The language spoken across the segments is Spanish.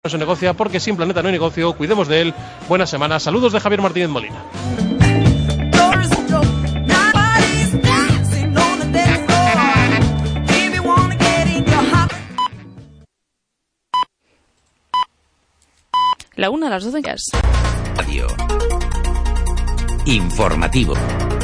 No se negocia porque sin planeta no hay negocio. Cuidemos de él. Buena semana. Saludos de Javier Martínez Molina. La 1 a las 12 Radio Informativo.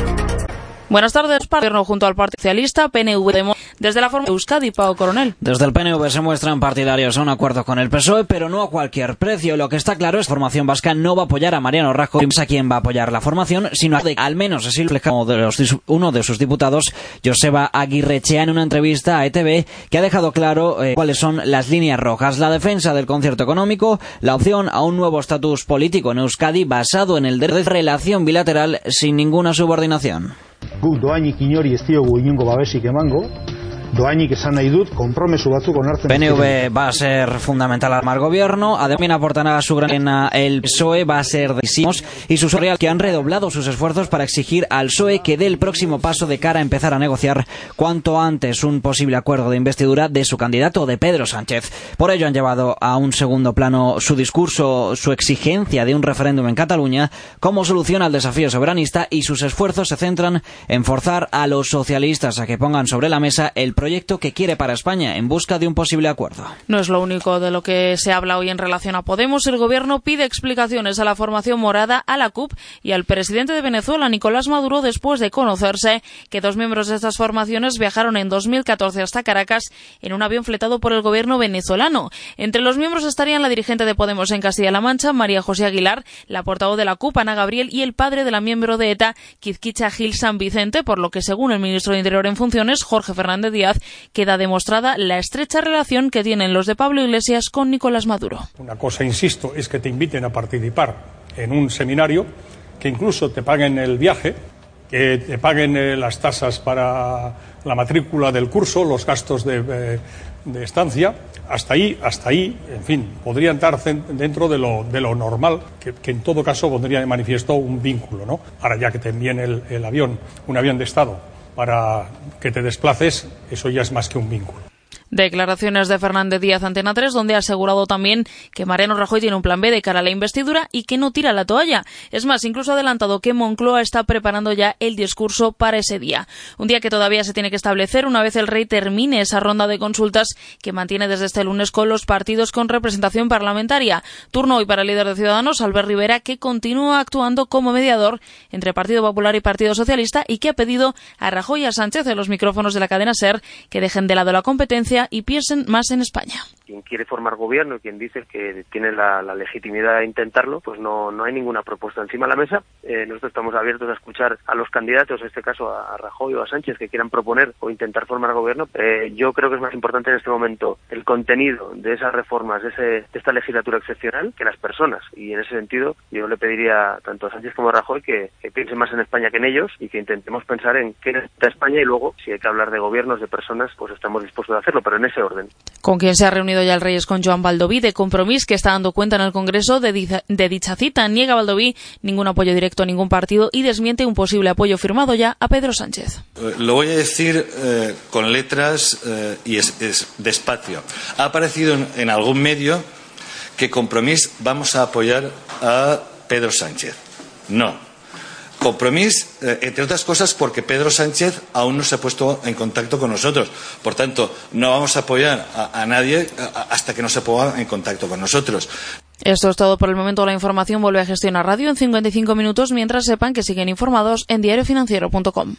Buenas tardes, Gobierno junto al Partido Socialista, PNV, desde la forma de Euskadi, Pau Coronel. Desde el PNV se muestran partidarios a un acuerdo con el PSOE, pero no a cualquier precio. Lo que está claro es que la formación vasca no va a apoyar a Mariano Rajoy, no es a quien va a apoyar la formación, sino a al menos así lo explica uno de sus diputados, Joseba Aguirrechea, en una entrevista a ETV, que ha dejado claro cuáles son las líneas rojas: la defensa del concierto económico, la opción a un nuevo estatus político en Euskadi basado en el de relación bilateral sin ninguna subordinación. Guk dohainik inori ez diogu inongo babesik emango, dohainik esan nahi dut konpromesu batzuk onartzen. PNV va a ser fundamental al gobierno, además aportará su gran el PSOE, va a ser decisivos y sus socios que han redoblado sus esfuerzos para exigir al PSOE que dé el próximo paso de cara a empezar a negociar cuanto antes un posible acuerdo de investidura de su candidato, de Pedro Sánchez. Por ello han llevado a un segundo plano su discurso, su exigencia de un referéndum en Cataluña como solución al desafío soberanista, y sus esfuerzos se centran en forzar a los socialistas a que pongan sobre la mesa el proyecto que quiere para España en busca de un posible acuerdo. No es lo único de lo que se habla hoy en relación a Podemos. El gobierno pide explicaciones a la formación morada, a la CUP y al presidente de Venezuela, Nicolás Maduro, después de conocerse que dos miembros de estas formaciones viajaron en 2014 hasta Caracas en un avión fletado por el gobierno venezolano. Entre los miembros estarían la dirigente de Podemos en Castilla-La Mancha, María José Aguilar, la portavoz de la CUP, Ana Gabriel, y el padre de la miembro de ETA, Quizquicha Gil San Vicente, por lo que, según el ministro de Interior en funciones, Jorge Fernández Díaz, queda demostrada la estrecha relación que tienen los de Pablo Iglesias con Nicolás Maduro. Una cosa, insisto, es que te inviten a participar en un seminario, que incluso te paguen el viaje, que te paguen las tasas para la matrícula del curso, los gastos de estancia. Hasta ahí, en fin, podría entrar dentro de lo normal, que en todo caso pondría de manifiesto un vínculo, ¿no? Ahora, ya que te envíen el avión, un avión de Estado, para que te desplaces, eso ya es más que un vínculo. Declaraciones de Fernández Díaz ante Antena 3, donde ha asegurado también que Mariano Rajoy tiene un plan B de cara a la investidura y que no tira la toalla. Es más, incluso ha adelantado que Moncloa está preparando ya el discurso para ese día. Un día que todavía se tiene que establecer una vez el rey termine esa ronda de consultas que mantiene desde este lunes con los partidos con representación parlamentaria. Turno hoy para el líder de Ciudadanos, Albert Rivera, que continúa actuando como mediador entre Partido Popular y Partido Socialista, y que ha pedido a Rajoy y a Sánchez, en los micrófonos de la cadena SER, que dejen de lado la competencia y piensen más en España. Quien quiere formar gobierno y quien dice que tiene la legitimidad de intentarlo, pues no hay ninguna propuesta encima de la mesa. Nosotros estamos abiertos a escuchar a los candidatos, en este caso a Rajoy o a Sánchez, que quieran proponer o intentar formar gobierno. Yo creo que es más importante en este momento el contenido de esas reformas, de esta legislatura excepcional, que las personas. Y en ese sentido yo le pediría tanto a Sánchez como a Rajoy que piensen más en España que en ellos, y que intentemos pensar en qué necesita España, y luego, si hay que hablar de gobiernos, de personas, pues estamos dispuestos a hacerlo, pero en ese orden. Con quien se ha reunido ya el rey es con Joan Baldoví, de Compromís, que está dando cuenta en el Congreso de dicha cita. Niega Baldoví ningún apoyo directo a ningún partido y desmiente un posible apoyo firmado ya a Pedro Sánchez. Lo voy a decir con letras y es despacio. Ha aparecido en algún medio que Compromís vamos a apoyar a Pedro Sánchez. No. Compromís, entre otras cosas, porque Pedro Sánchez aún no se ha puesto en contacto con nosotros. Por tanto, no vamos a apoyar a nadie hasta que no se ponga en contacto con nosotros. Esto es todo por el momento. La información vuelve a Gestionar Radio en 55 minutos, mientras sepan que siguen informados en diariofinanciero.com.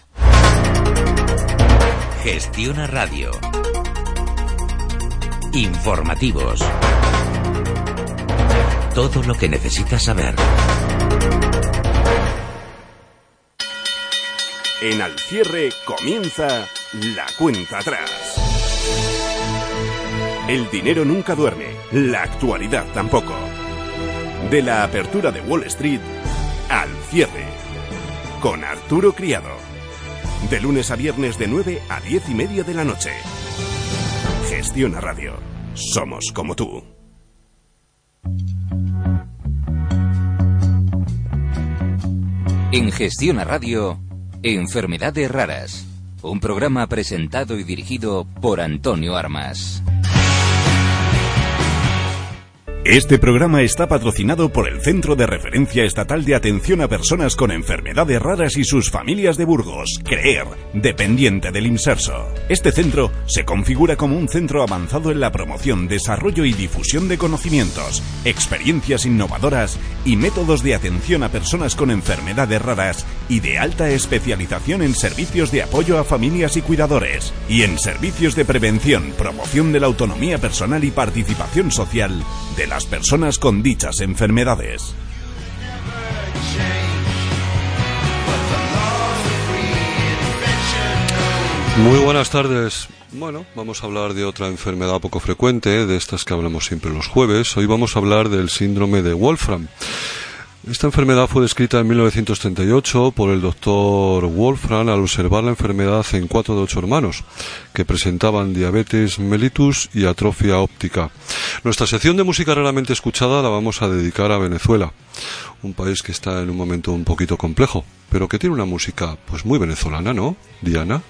Gestiona Radio. Informativos. Todo lo que necesitas saber. En Al Cierre comienza la cuenta atrás. El dinero nunca duerme, la actualidad tampoco. De la apertura de Wall Street al cierre, con Arturo Criado. De lunes a viernes de 9 a 10:30 de la noche. Gestiona Radio. Somos como tú. En Gestiona Radio, Enfermedades Raras. Un programa presentado y dirigido por Antonio Armas. Este programa está patrocinado por el Centro de Referencia Estatal de Atención a Personas con Enfermedades Raras y sus familias de Burgos, CREER, dependiente del Inserso. Este centro se configura como un centro avanzado en la promoción, desarrollo y difusión de conocimientos, experiencias innovadoras y métodos de atención a personas con enfermedades raras y de alta especialización en servicios de apoyo a familias y cuidadores y en servicios de prevención, promoción de la autonomía personal y participación social de las personas con dichas enfermedades. Muy buenas tardes. Bueno, vamos a hablar de otra enfermedad poco frecuente, de estas que hablamos siempre los jueves. Hoy vamos a hablar del síndrome de Wolfram. Esta enfermedad fue descrita en 1938 por el doctor Wolfram al observar la enfermedad en 4 de 8 hermanos que presentaban diabetes mellitus y atrofia óptica. Nuestra sección de música raramente escuchada la vamos a dedicar a Venezuela, un país que está en un momento un poquito complejo, pero que tiene una música pues muy venezolana, ¿no, Diana?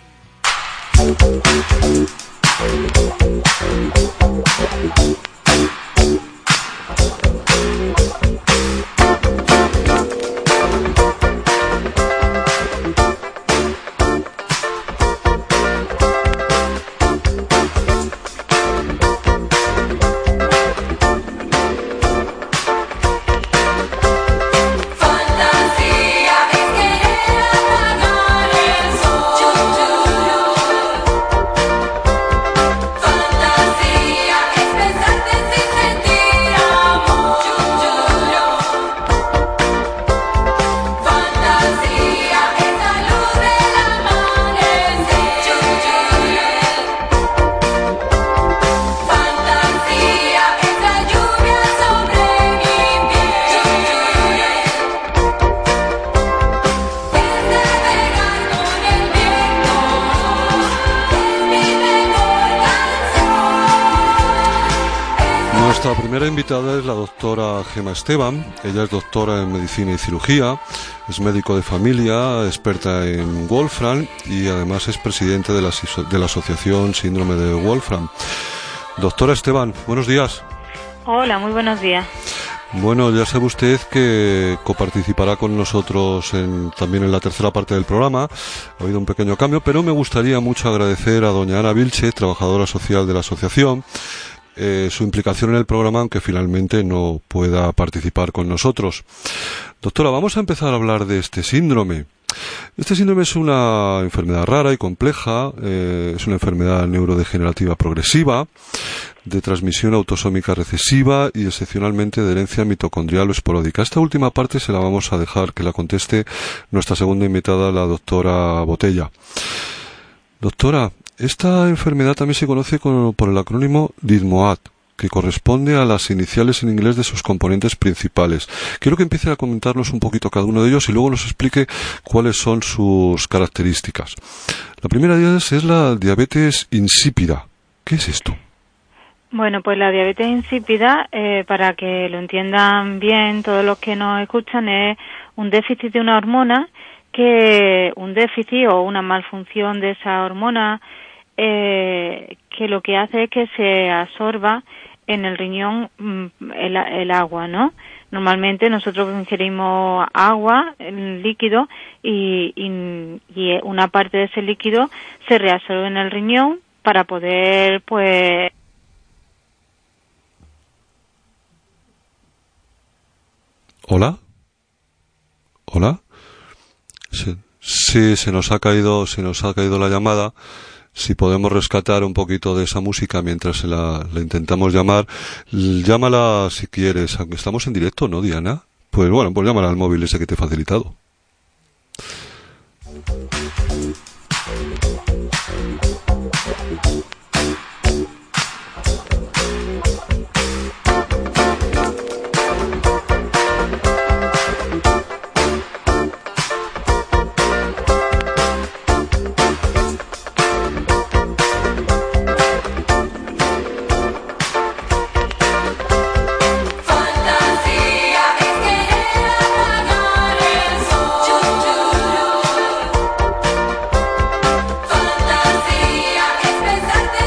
Nuestra primera invitada es la doctora Gemma Esteban. Ella es doctora en medicina y cirugía, es médico de familia, experta en Wolfram y además es presidente de la asociación Síndrome de Wolfram. Doctora Esteban, buenos días. Hola, muy buenos días. Bueno, ya sabe usted que coparticipará con nosotros también en la tercera parte del programa. Ha habido un pequeño cambio, pero me gustaría mucho agradecer a doña Ana Vilche, trabajadora social de la asociación, su implicación en el programa, aunque finalmente no pueda participar con nosotros. Doctora, vamos a empezar a hablar de este síndrome. Este síndrome es una enfermedad rara y compleja, es una enfermedad neurodegenerativa progresiva, de transmisión autosómica recesiva y excepcionalmente de herencia mitocondrial o esporádica. Esta última parte se la vamos a dejar que la conteste nuestra segunda invitada, la doctora Botella. Doctora, esta enfermedad también se conoce por el acrónimo DIDMOAD, que corresponde a las iniciales en inglés de sus componentes principales. Quiero que empiece a comentarnos un poquito cada uno de ellos y luego nos explique cuáles son sus características. La primera de ellas es la diabetes insípida. ¿Qué es esto? Bueno, pues la diabetes insípida, para que lo entiendan bien todos los que nos escuchan, es un déficit de una hormona, un déficit o una malfunción de esa hormona, que lo que hace es que se absorba en el riñón el agua, ¿no? Normalmente nosotros ingerimos agua, líquido, y una parte de ese líquido se reabsorbe en el riñón para poder, pues... ¿Hola? ¿Hola? Sí, se nos ha caído la llamada. Si podemos rescatar un poquito de esa música mientras la intentamos llamar, llámala si quieres, aunque estamos en directo, ¿no, Diana? Pues bueno, pues llámala al móvil ese que te he facilitado. Fantasía es pensarte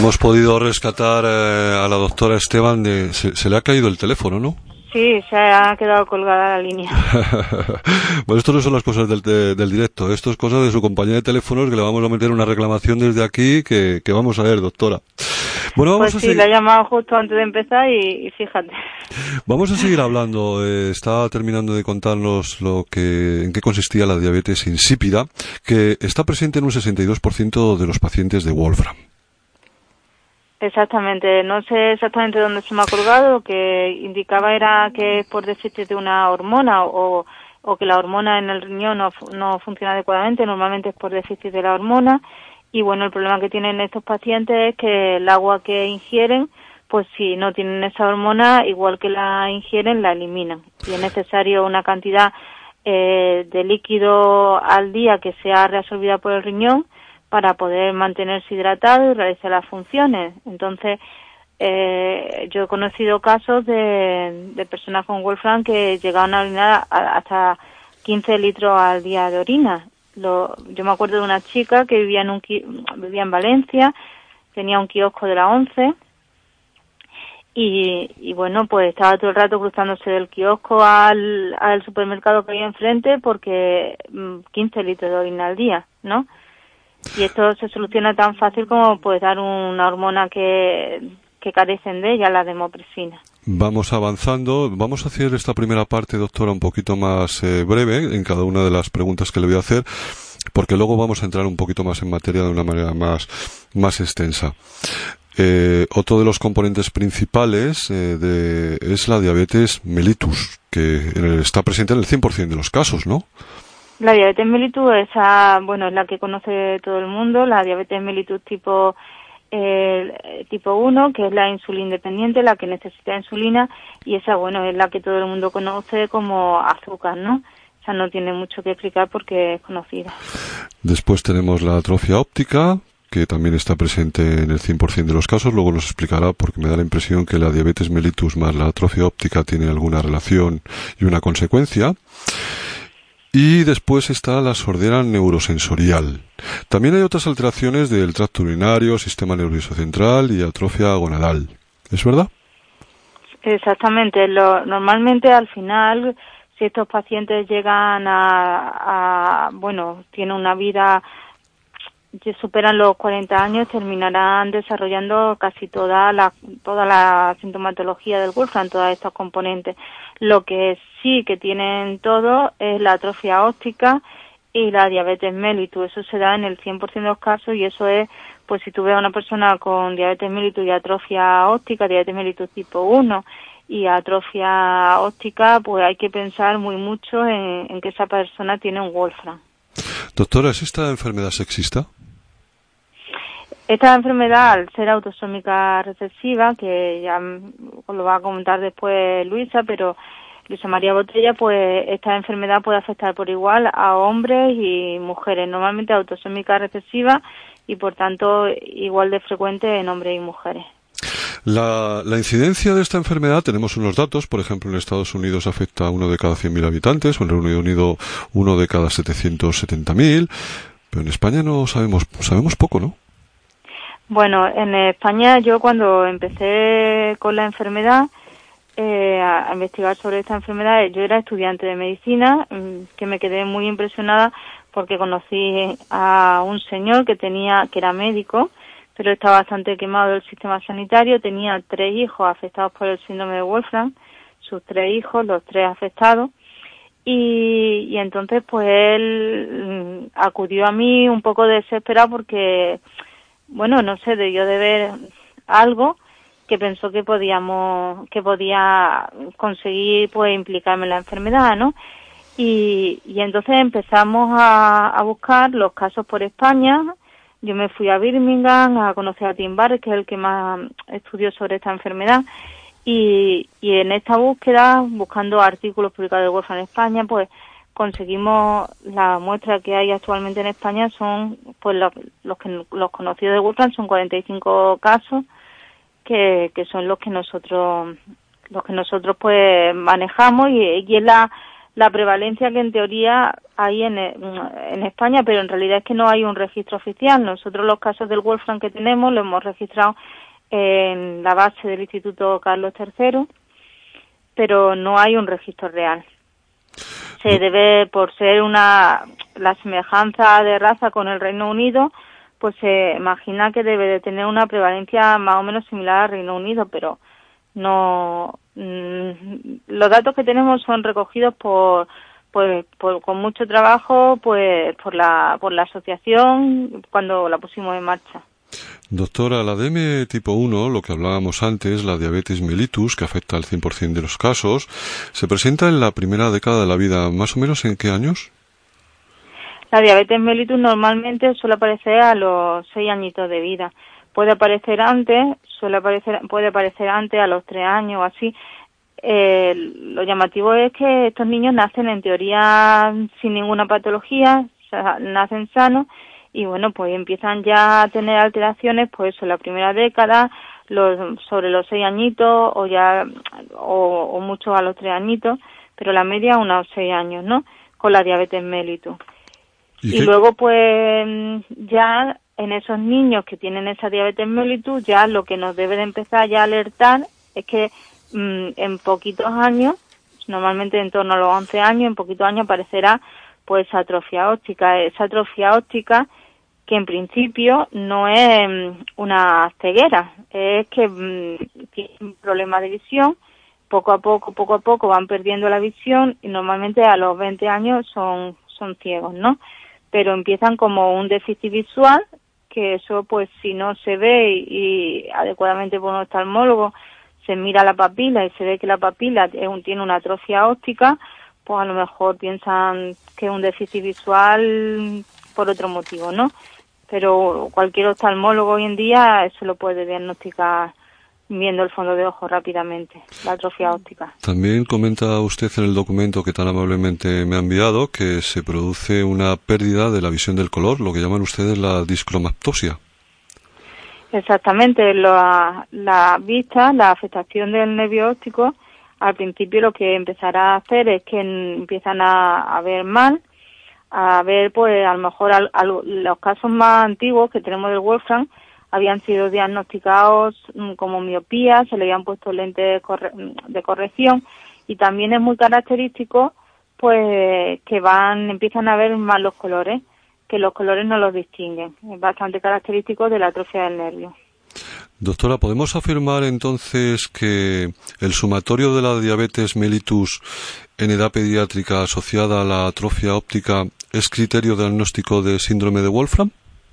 Hemos podido rescatar a la doctora Esteban. Se le ha caído el teléfono, ¿no? Sí, se ha quedado colgada la línea. Bueno, esto no son las cosas del directo, esto es cosas de su compañía de teléfonos, que le vamos a meter una reclamación desde aquí que vamos a ver, doctora. Bueno, vamos pues sí, le he llamado justo antes de empezar y fíjate. Vamos a seguir hablando. Está terminando de contarnos en qué consistía la diabetes insípida, que está presente en un 62% de los pacientes de Wolfram. Exactamente, no sé exactamente dónde se me ha colgado. Lo que indicaba era que es por déficit de una hormona o que la hormona en el riñón no funciona adecuadamente. Normalmente es por déficit de la hormona. Y bueno, el problema que tienen estos pacientes es que el agua que ingieren, pues si no tienen esa hormona, igual que la ingieren, la eliminan. Y es necesario una cantidad de líquido al día que sea reabsorbida por el riñón para poder mantenerse hidratado y realizar las funciones. Entonces, yo he conocido casos de personas con Wolfram que llegaban a orinar hasta 15 litros al día de orina. Yo me acuerdo de una chica que vivía en Valencia, tenía un kiosco de la ONCE y bueno, pues estaba todo el rato cruzándose del kiosco al supermercado que había enfrente porque 15 litros de orina al día, ¿no? Y esto se soluciona tan fácil como pues dar una hormona que carecen de ella, la desmopresina. Vamos avanzando. Vamos a hacer esta primera parte, doctora, un poquito más breve en cada una de las preguntas que le voy a hacer, porque luego vamos a entrar un poquito más en materia de una manera más extensa. Otro de los componentes principales es la diabetes mellitus, que está presente en el 100% de los casos, ¿no? La diabetes mellitus es la que conoce todo el mundo, la diabetes mellitus tipo 1, que es la insulina independiente, la que necesita insulina, y esa, es la que todo el mundo conoce como azúcar, ¿no? O sea, no tiene mucho que explicar porque es conocida. Después tenemos la atrofia óptica, que también está presente en el 100% de los casos. Luego nos explicará, porque me da la impresión que la diabetes mellitus más la atrofia óptica tiene alguna relación y una consecuencia. Y después está la sordera neurosensorial. También hay otras alteraciones del tracto urinario, sistema nervioso central y atrofia gonadal. ¿Es verdad? Exactamente. Normalmente al final, si estos pacientes llegan tienen una vida que superan los 40 años, terminarán desarrollando casi toda la sintomatología del Wolfram, todos estos componentes. Lo que sí que tienen todo es la atrofia óptica y la diabetes mellitus. Eso se da en el 100% de los casos, y eso es, pues si tú ves a una persona con diabetes mellitus y atrofia óptica, diabetes mellitus tipo 1 y atrofia óptica, pues hay que pensar muy mucho en que esa persona tiene un Wolfram. Doctora, ¿es esta enfermedad sexista? Esta enfermedad, al ser autosómica recesiva, que ya lo va a comentar después Luisa María Botella, pues esta enfermedad puede afectar por igual a hombres y mujeres, normalmente autosómica recesiva y por tanto igual de frecuente en hombres y mujeres. La incidencia de esta enfermedad, tenemos unos datos, por ejemplo en Estados Unidos afecta a 1 de cada 100.000 habitantes, o en Reino Unido 1 de cada 770.000, pero en España no sabemos poco, ¿no? Bueno, en España yo cuando empecé con la enfermedad, a investigar sobre esta enfermedad, yo era estudiante de medicina, que me quedé muy impresionada porque conocí a un señor que era médico, pero estaba bastante quemado del sistema sanitario, tenía 3 hijos afectados por el síndrome de Wolfram, sus 3 hijos, los 3 afectados, y entonces pues él acudió a mí un poco desesperado porque no sé, debió de ver algo que pensó que podía conseguir pues implicarme en la enfermedad, ¿no? Y entonces empezamos a buscar los casos por España. Yo me fui a Birmingham a conocer a Tim Barrett, que es el que más estudió sobre esta enfermedad, y en esta búsqueda, buscando artículos publicados de Wolfram en España, pues conseguimos la muestra que hay actualmente en España son pues los conocidos de Wolfram, son 45 casos que son los que nosotros pues manejamos, y es la prevalencia que en teoría hay en España, pero en realidad es que no hay un registro oficial. Nosotros los casos del Wolfram que tenemos lo hemos registrado en la base del Instituto Carlos III, pero no hay un registro real. Se debe, por ser la semejanza de raza con el Reino Unido, pues se imagina que debe de tener una prevalencia más o menos similar al Reino Unido, pero no. Los datos que tenemos son recogidos con mucho trabajo, pues por la asociación cuando la pusimos en marcha. Doctora, la DM tipo 1, lo que hablábamos antes, la diabetes mellitus, que afecta al 100% de los casos, se presenta en la primera década de la vida. ¿Más o menos en qué años? La diabetes mellitus normalmente suele aparecer a los 6 añitos de vida. Puede aparecer antes, puede aparecer antes, a los 3 años o así. Lo llamativo es que estos niños nacen en teoría sin ninguna patología, o sea, nacen sanos, y bueno, pues empiezan ya a tener alteraciones, pues en la primera década, sobre los 6 añitos, o mucho a los 3 añitos, pero la media unos 6 años, ¿no? Con la diabetes mellitus. Y luego, pues, ya en esos niños que tienen esa diabetes mellitus, ya lo que nos debe de empezar ya a alertar es que en poquitos años, normalmente en torno a los 11 años, en poquitos años aparecerá pues atrofia óptica. Esa atrofia óptica que en principio no es una ceguera, es que tienen un problema de visión, poco a poco van perdiendo la visión y normalmente a los 20 años son ciegos, ¿no? Pero empiezan como un déficit visual, que eso pues si no se ve y adecuadamente por un oftalmólogo se mira la papila y se ve que la papila tiene una atrofia óptica, pues a lo mejor piensan que es un déficit visual por otro motivo, ¿no? Pero cualquier oftalmólogo hoy en día eso lo puede diagnosticar viendo el fondo de ojo rápidamente, la atrofia óptica. También comenta usted en el documento que tan amablemente me ha enviado que se produce una pérdida de la visión del color, lo que llaman ustedes la discromatosia. Exactamente, la vista, la afectación del nervio óptico, al principio lo que empezará a hacer es que empiezan a ver mal, a ver pues a lo mejor los casos más antiguos que tenemos del Wolfram habían sido diagnosticados como miopía, se le habían puesto lentes de corrección y también es muy característico pues que empiezan a ver mal los colores, que los colores no los distinguen. Es bastante característico de la atrofia del nervio. Doctora, ¿podemos afirmar entonces que el sumatorio de la diabetes mellitus en edad pediátrica asociada a la atrofia óptica es criterio diagnóstico de síndrome de Wolfram?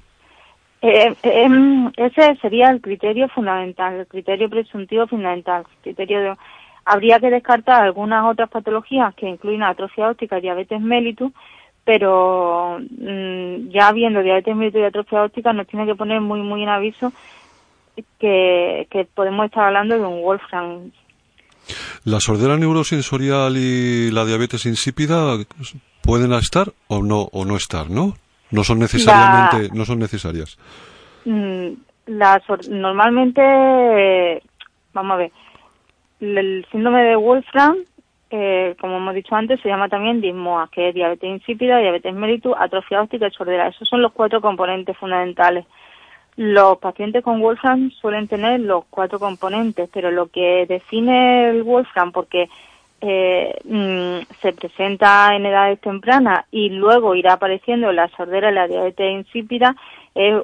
Ese sería el criterio fundamental, el criterio presuntivo fundamental. Habría que descartar algunas otras patologías que incluyen atrofia óptica y diabetes mellitus, pero ya viendo diabetes mellitus y atrofia óptica nos tiene que poner muy muy en aviso que podemos estar hablando de un Wolfram. ¿La sordera neurosensorial y la diabetes insípida pueden estar o no estar, no? No son necesarias. Normalmente, vamos a ver, el síndrome de Wolfram, como hemos dicho antes, se llama también dismoa, que es diabetes insípida, diabetes mellitus, atrofia óptica y sordera. Esos son los 4 componentes fundamentales. Los pacientes con Wolfram suelen tener los 4 componentes, pero lo que define el Wolfram, porque se presenta en edades tempranas y luego irá apareciendo la sordera y la diabetes insípida, es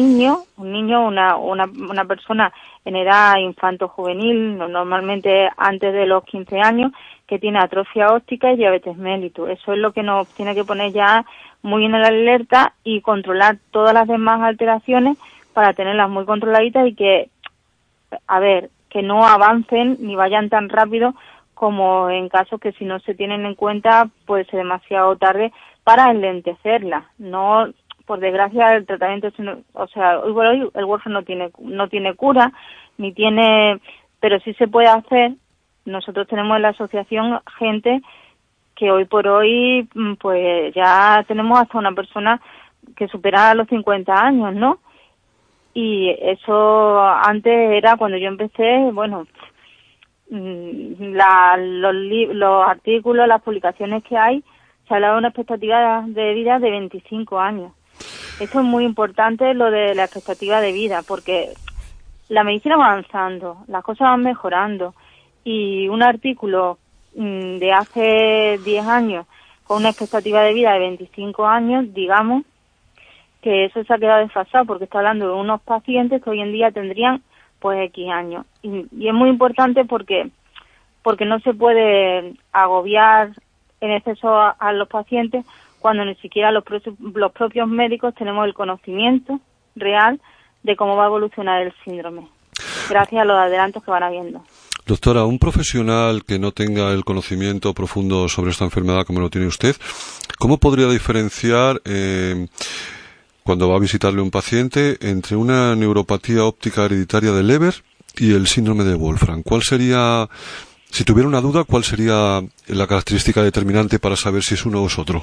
una persona en edad infanto-juvenil, normalmente antes de los 15 años, que tiene atrofia óptica y diabetes mellitus. Eso es lo que nos tiene que poner ya muy en la alerta y controlar todas las demás alteraciones para tenerlas muy controladitas y que no avancen ni vayan tan rápido como en casos que si no se tienen en cuenta puede ser demasiado tarde para enlentecerla. No, por desgracia el tratamiento, hoy por hoy el Wolfram no tiene cura, pero sí se puede hacer. Nosotros tenemos en la asociación gente que hoy por hoy pues ya tenemos hasta una persona que supera los 50 años, ¿no? Y eso antes era cuando yo empecé, bueno, los artículos, las publicaciones que hay, se habla de una expectativa de vida de 25 años. Eso es muy importante, lo de la expectativa de vida, porque la medicina va avanzando, las cosas van mejorando, y un artículo de hace 10 años con una expectativa de vida de 25 años, digamos que eso se ha quedado desfasado, porque está hablando de unos pacientes que hoy en día tendrían pues X años. Y es muy importante porque no se puede agobiar en exceso a los pacientes cuando ni siquiera los propios médicos tenemos el conocimiento real de cómo va a evolucionar el síndrome, gracias a los adelantos que van habiendo. Doctora, un profesional que no tenga el conocimiento profundo sobre esta enfermedad como lo tiene usted, ¿cómo podría diferenciar cuando va a visitarle un paciente entre una neuropatía óptica hereditaria de Leber y el síndrome de Wolfram? ¿Cuál sería, si tuviera una duda, cuál sería la característica determinante para saber si es uno o es otro?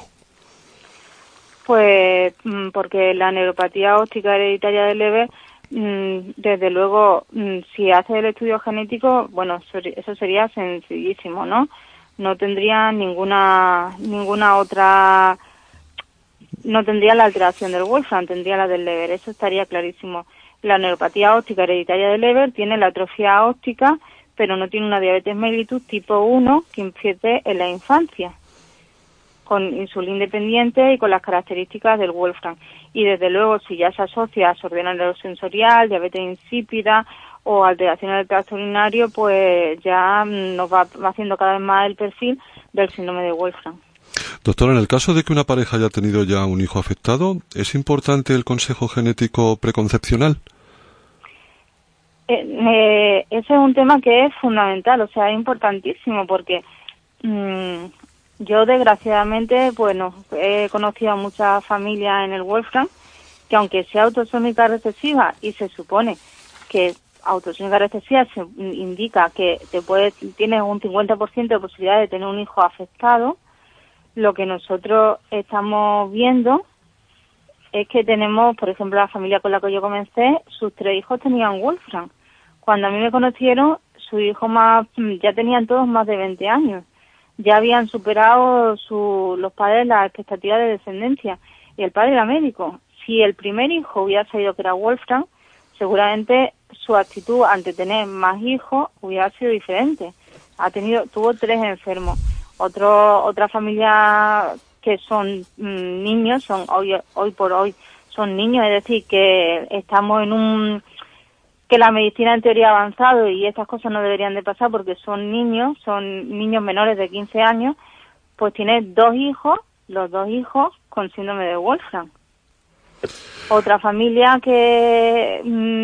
Pues porque la neuropatía óptica hereditaria de Leber, desde luego, si hace el estudio genético, bueno, eso sería sencillísimo, ¿no? No tendría ninguna otra, no tendría la alteración del Wolfram, tendría la del Leber, eso estaría clarísimo. La neuropatía óptica hereditaria de Leber tiene la atrofia óptica, pero no tiene una diabetes mellitus tipo 1 que empiece en la infancia, con insulina independiente y con las características del Wolfram. Y desde luego, si ya se asocia a sordera neurosensorial, diabetes insípida o alteraciones del tracto urinario, pues ya nos va haciendo cada vez más el perfil del síndrome de Wolfram. Doctora, en el caso de que una pareja haya tenido ya un hijo afectado, ¿es importante el consejo genético preconcepcional? Ese es un tema que es fundamental, o sea, es importantísimo, porque yo desgraciadamente, bueno, he conocido a muchas familias en el Wolfram que, aunque sea autosómica recesiva, y se supone que autosómica recesiva se indica que tienes un 50% de posibilidad de tener un hijo afectado, lo que nosotros estamos viendo es que tenemos, por ejemplo, la familia con la que yo comencé, sus 3 hijos tenían Wolfram. Cuando a mí me conocieron, sus hijos ya tenían todos más de 20 años. Ya habían superado los padres las expectativas de descendencia, y el padre era médico. Si el primer hijo hubiera sabido que era Wolfram, seguramente su actitud ante tener más hijos hubiera sido diferente. Tuvo 3 enfermos. Otra familia que son niños, hoy por hoy son niños, es decir, que estamos que la medicina en teoría ha avanzado y estas cosas no deberían de pasar porque son niños menores de 15 años, pues tiene 2 hijos, los 2 hijos con síndrome de Wolfram. Otra familia que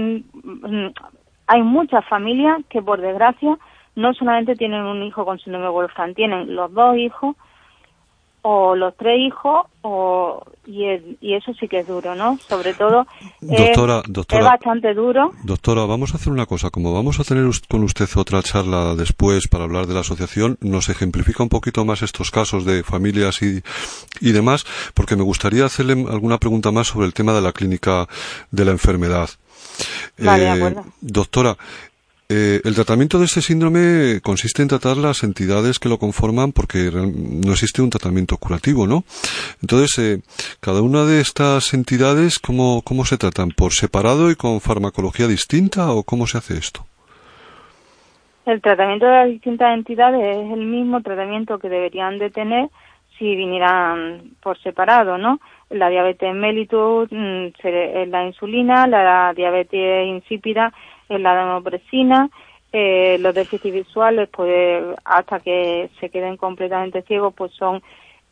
hay muchas familias que, por desgracia, no solamente tienen un hijo con síndrome de Wolfram, tienen los 2 hijos o los 3 hijos, y eso sí que es duro, ¿no? Sobre todo doctora, es bastante duro. Doctora, vamos a hacer una cosa. Como vamos a tener con usted otra charla después para hablar de la asociación, nos ejemplifica un poquito más estos casos de familias y demás, porque me gustaría hacerle alguna pregunta más sobre el tema de la clínica de la enfermedad. Vale, de acuerdo. Doctora, el tratamiento de este síndrome consiste en tratar las entidades que lo conforman, porque no existe un tratamiento curativo, ¿no? Entonces, cada una de estas entidades, ¿cómo se tratan? ¿Por separado y con farmacología distinta, o cómo se hace esto? El tratamiento de las distintas entidades es el mismo tratamiento que deberían de tener si vinieran por separado, ¿no? La diabetes mellitus es la insulina, la diabetes insípida es la desmopresina, los déficits visuales, pues hasta que se queden completamente ciegos, pues son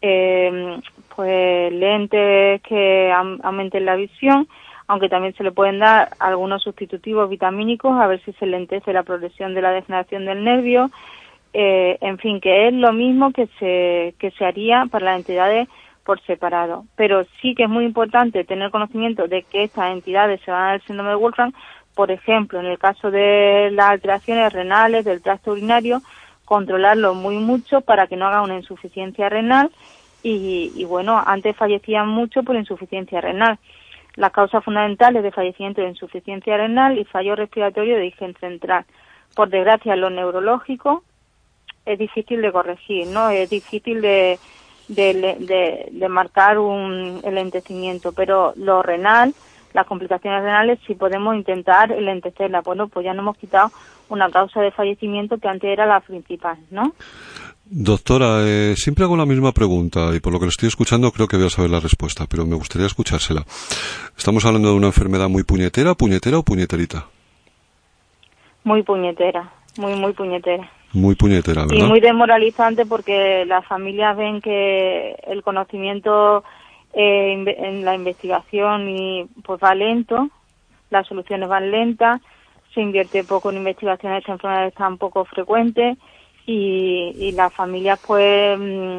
pues lentes que aumenten la visión, aunque también se le pueden dar algunos sustitutivos vitamínicos a ver si se lentece la progresión de la degeneración del nervio, en fin, que es lo mismo que se haría para las entidades por separado. Pero sí que es muy importante tener conocimiento de que estas entidades se van a dar el síndrome de Wolfram. Por ejemplo, en el caso de las alteraciones renales del tracto urinario, controlarlo muy mucho para que no haga una insuficiencia renal y bueno, antes fallecían mucho por insuficiencia renal. Las causas fundamentales de fallecimiento de insuficiencia renal y fallo respiratorio de origen central. por desgracia, lo neurológico es difícil de corregir, ¿no? Es difícil de marcar el lentecimiento, pero lo renal, las complicaciones renales, sí podemos intentar lentecerlas. Bueno, pues ya no hemos quitado una causa de fallecimiento que antes era la principal, ¿no? Doctora, siempre hago la misma pregunta y por lo que le estoy escuchando creo que voy a saber la respuesta, pero me gustaría escuchársela. ¿Estamos hablando de una enfermedad muy puñetera o puñeterita? Muy puñetera, muy puñetera. Muy puñetera, ¿verdad? Y muy desmoralizante porque las familias ven que el conocimiento en la investigación pues va lento, las soluciones van lentas, se invierte poco en investigación, esta enfermedad es tan poco frecuente y las familias pues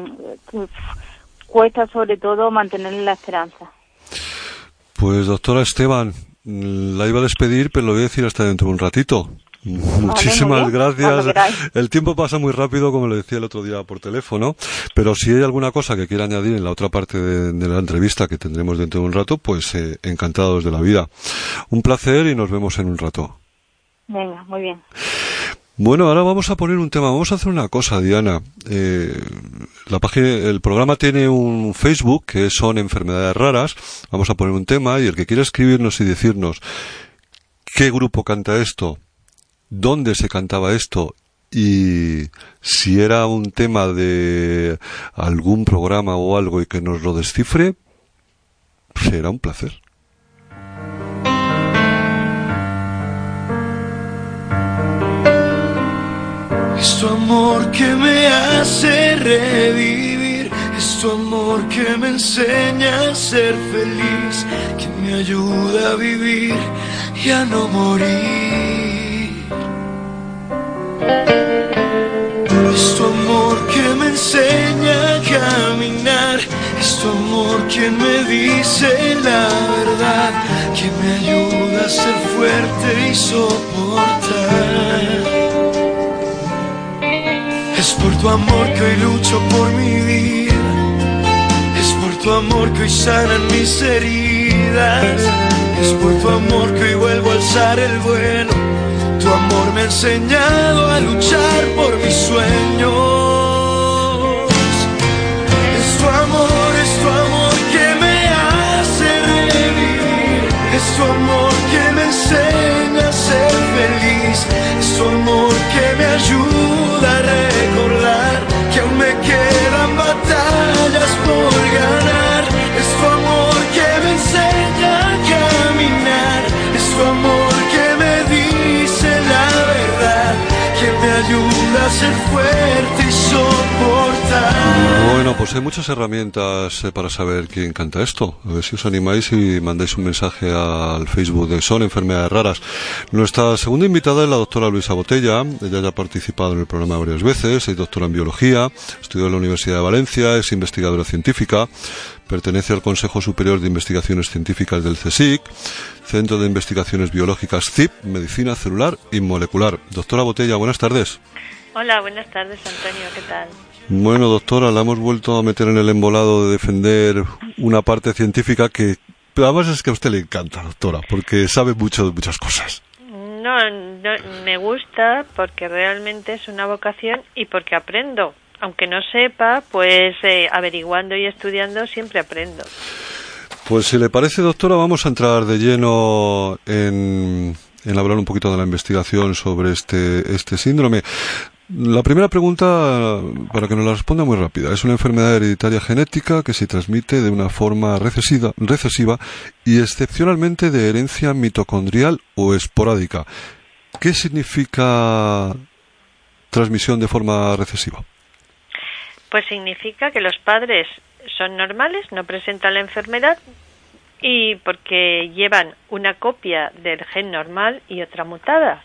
cuesta sobre todo mantener la esperanza. Pues doctora Esteban, la iba a despedir, pero lo voy a decir hasta dentro de un ratito. Muchísimas gracias. El tiempo pasa muy rápido, como le decía el otro día por teléfono, pero si hay alguna cosa que quiera añadir en la otra parte de la entrevista que tendremos dentro de un rato, pues encantados de la vida. Un placer y nos vemos en un rato. Venga, muy bien. Bueno, ahora vamos a poner un tema. Vamos a hacer una cosa, Diana. El programa tiene un Facebook que son enfermedades raras. Vamos a poner un tema y el que quiera escribirnos y decirnos qué grupo canta esto, dónde se cantaba esto y si era un tema de algún programa o algo y que nos lo descifre, será un placer. Es tu amor que me hace revivir, es tu amor que me enseña a ser feliz, que me ayuda a vivir y a no morir. Es tu amor que me enseña a caminar, es tu amor quien me dice la verdad, que me ayuda a ser fuerte y soportar. Es por tu amor que hoy lucho por mi vida, es por tu amor que hoy sanan mis heridas, es por tu amor que hoy vuelvo a alzar el vuelo. Tu amor me ha enseñado a luchar por mis sueños. Es tu amor que me hace revivir, es tu amor que me enseña a ser feliz, es tu amor que me ayuda a recordar que aún me quedan batallas por ganar. Es tu amor que me enseña a caminar, es tu amor que me dice la verdad, que me ayuda a ser fuerte y soportar. Bueno, pues hay muchas herramientas para saber quién canta esto. A ver si os animáis y mandáis un mensaje al Facebook de Son Enfermedades Raras. Nuestra segunda invitada es la doctora Luisa Botella. Ella ya ha participado en el programa varias veces, es doctora en biología, estudió en la Universidad de Valencia, es investigadora científica, pertenece al Consejo Superior de Investigaciones Científicas del CSIC, Centro de Investigaciones Biológicas CIP, Medicina Celular y Molecular. Doctora Botella, buenas tardes. Hola, buenas tardes, Antonio, ¿qué tal? Bueno, doctora, la hemos vuelto a meter en el embolado de defender una parte científica que además es que a usted le encanta, doctora, porque sabe mucho de muchas cosas. No, me gusta porque realmente es una vocación y porque aprendo. Aunque no sepa, pues averiguando y estudiando siempre aprendo. Pues si le parece, doctora, vamos a entrar de lleno en hablar un poquito de la investigación sobre este síndrome. La primera pregunta, para que nos la responda muy rápida, es una enfermedad hereditaria genética que se transmite de una forma recesiva y excepcionalmente de herencia mitocondrial o esporádica. ¿Qué significa transmisión de forma recesiva? Pues significa que los padres son normales, no presentan la enfermedad y porque llevan una copia del gen normal y otra mutada.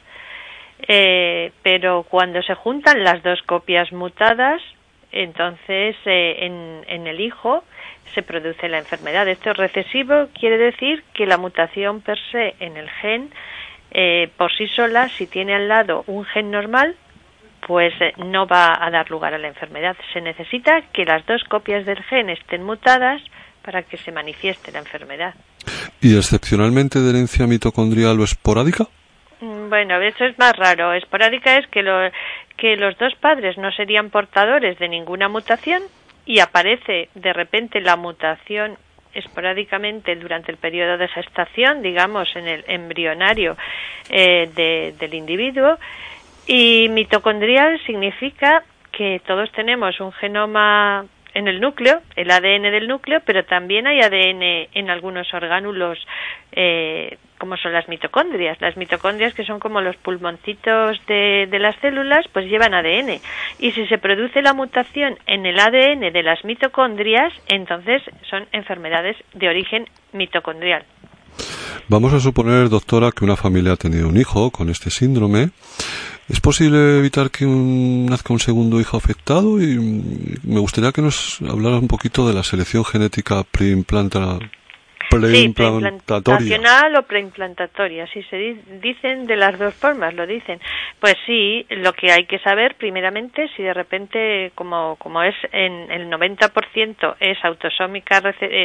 Pero cuando se juntan las dos copias mutadas, entonces en el hijo se produce la enfermedad. Esto es recesivo, quiere decir que la mutación per se en el gen, por sí sola, si tiene al lado un gen normal, pues no va a dar lugar a la enfermedad. Se necesita que las dos copias del gen estén mutadas para que se manifieste la enfermedad. ¿Y excepcionalmente de herencia mitocondrial o esporádica? Bueno, eso es más raro. Esporádica es que los dos padres no serían portadores de ninguna mutación y aparece de repente la mutación esporádicamente durante el periodo de gestación, digamos, en el embrionario del individuo. Y mitocondrial significa que todos tenemos un genoma en el núcleo, el ADN del núcleo, pero también hay ADN en algunos orgánulos, como son las mitocondrias. Las mitocondrias, que son como los pulmoncitos de las células, pues llevan ADN. Y si se produce la mutación en el ADN de las mitocondrias, entonces son enfermedades de origen mitocondrial. Vamos a suponer, doctora, que una familia ha tenido un hijo con este síndrome. ¿Es posible evitar que nazca un segundo hijo afectado? Y me gustaría que nos hablara un poquito de la selección genética preimplantatorial o preimplantatorias, sí, se dicen de las dos formas, lo dicen. Pues sí, lo que hay que saber primeramente, si de repente, como es en el 90% es autosómica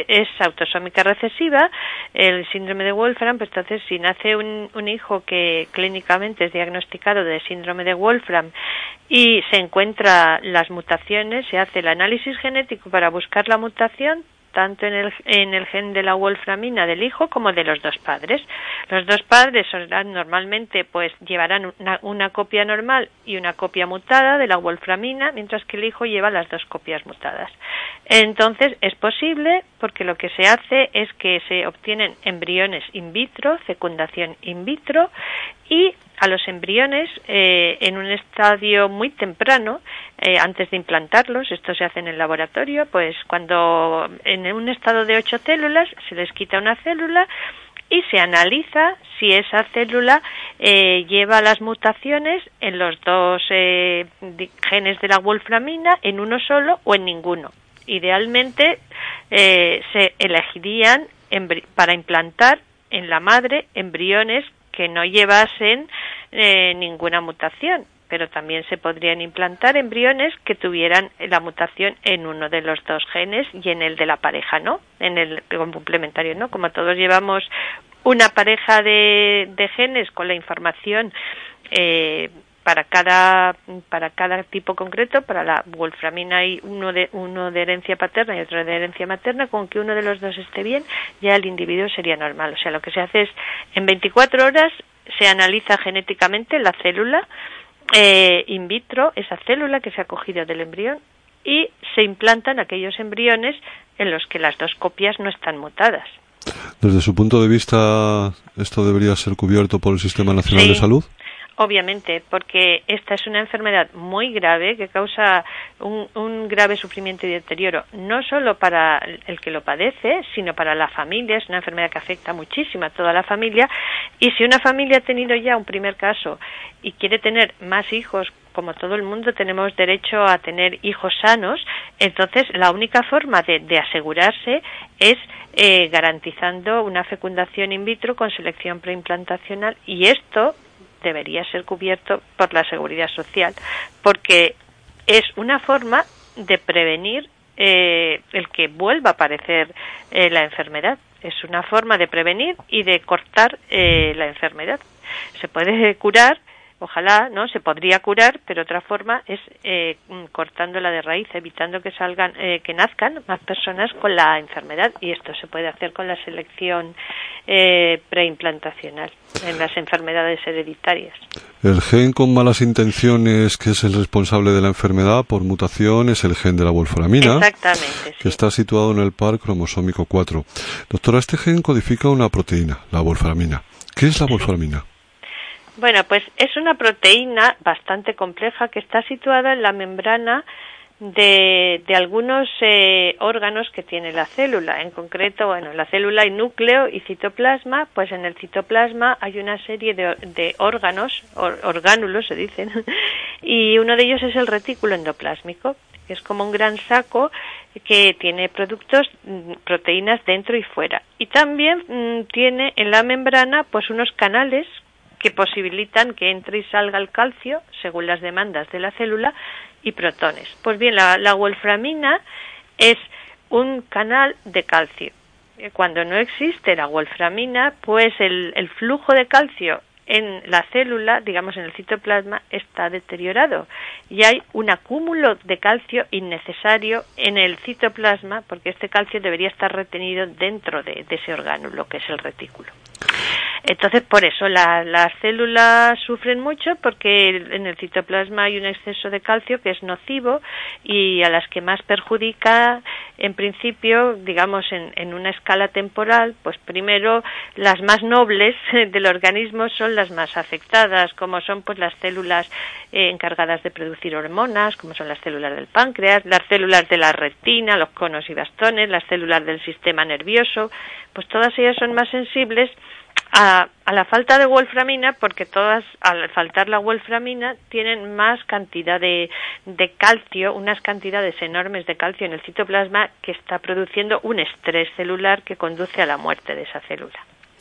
recesiva, el síndrome de Wolfram, pues entonces si nace un hijo que clínicamente es diagnosticado de síndrome de Wolfram y se encuentra las mutaciones, se hace el análisis genético para buscar la mutación, tanto en el gen de la wolframina del hijo como de los dos padres. Los dos padres normalmente pues llevarán una copia normal y una copia mutada de la wolframina, mientras que el hijo lleva las dos copias mutadas. Entonces es posible, porque lo que se hace es que se obtienen embriones in vitro, fecundación in vitro, y a los embriones en un estadio muy temprano, antes de implantarlos, esto se hace en el laboratorio, pues cuando en un estado de 8 células se les quita una célula y se analiza si esa célula lleva las mutaciones en los dos genes de la wolframina, en uno solo o en ninguno. Idealmente se elegirían para implantar en la madre embriones que no llevasen ninguna mutación, pero también se podrían implantar embriones que tuvieran la mutación en uno de los dos genes y en el de la pareja, ¿no? En el complementario, ¿no? Como todos llevamos una pareja de genes con la información para cada tipo concreto, para la wolframina hay uno de herencia paterna y otro de herencia materna, con que uno de los dos esté bien, ya el individuo sería normal. O sea, lo que se hace es, en 24 horas se analiza genéticamente la célula in vitro, esa célula que se ha cogido del embrión, y se implantan aquellos embriones en los que las dos copias no están mutadas. Desde su punto de vista, ¿esto debería ser cubierto por el Sistema Nacional de Salud? Obviamente, porque esta es una enfermedad muy grave que causa un grave sufrimiento y deterioro, no solo para el que lo padece, sino para la familia. Es una enfermedad que afecta muchísimo a toda la familia, y si una familia ha tenido ya un primer caso y quiere tener más hijos, como todo el mundo tenemos derecho a tener hijos sanos, entonces la única forma de asegurarse es garantizando una fecundación in vitro con selección preimplantacional, y esto debería ser cubierto por la Seguridad Social, porque es una forma de prevenir el que vuelva a aparecer la enfermedad. Es una forma de prevenir y de cortar la enfermedad. Se puede curar, ojalá, ¿no? Se podría curar, pero otra forma es cortándola de raíz, evitando que que nazcan más personas con la enfermedad, y esto se puede hacer con la selección preimplantacional en las enfermedades hereditarias. El gen con malas intenciones, que es el responsable de la enfermedad por mutación, es el gen de la wolframina. Exactamente, que está situado en el par cromosómico 4. Doctora, este gen codifica una proteína, la wolframina. ¿Qué es la wolframina? Bueno, pues es una proteína bastante compleja que está situada en la membrana de algunos órganos que tiene la célula. En concreto, bueno, la célula hay núcleo y citoplasma, pues en el citoplasma hay una serie de órganos, orgánulos se dicen, y uno de ellos es el retículo endoplásmico, que es como un gran saco que tiene proteínas dentro y fuera. Y también tiene en la membrana pues unos canales que posibilitan que entre y salga el calcio según las demandas de la célula y protones. Pues bien, la wolframina es un canal de calcio. Cuando no existe la wolframina, pues el flujo de calcio en la célula, digamos en el citoplasma, está deteriorado y hay un acúmulo de calcio innecesario en el citoplasma, porque este calcio debería estar retenido dentro de ese orgánulo que es el retículo. Entonces, por eso las células sufren mucho, porque en el citoplasma hay un exceso de calcio que es nocivo, y a las que más perjudica, en principio, digamos, en una escala temporal, pues primero las más nobles del organismo son las más afectadas, como son pues las células encargadas de producir hormonas, como son las células del páncreas, las células de la retina, los conos y bastones, las células del sistema nervioso, pues todas ellas son más sensibles a la falta de wolframina, porque todas, al faltar la wolframina, tienen más cantidad de calcio, unas cantidades enormes de calcio en el citoplasma, que está produciendo un estrés celular que conduce a la muerte de esa célula.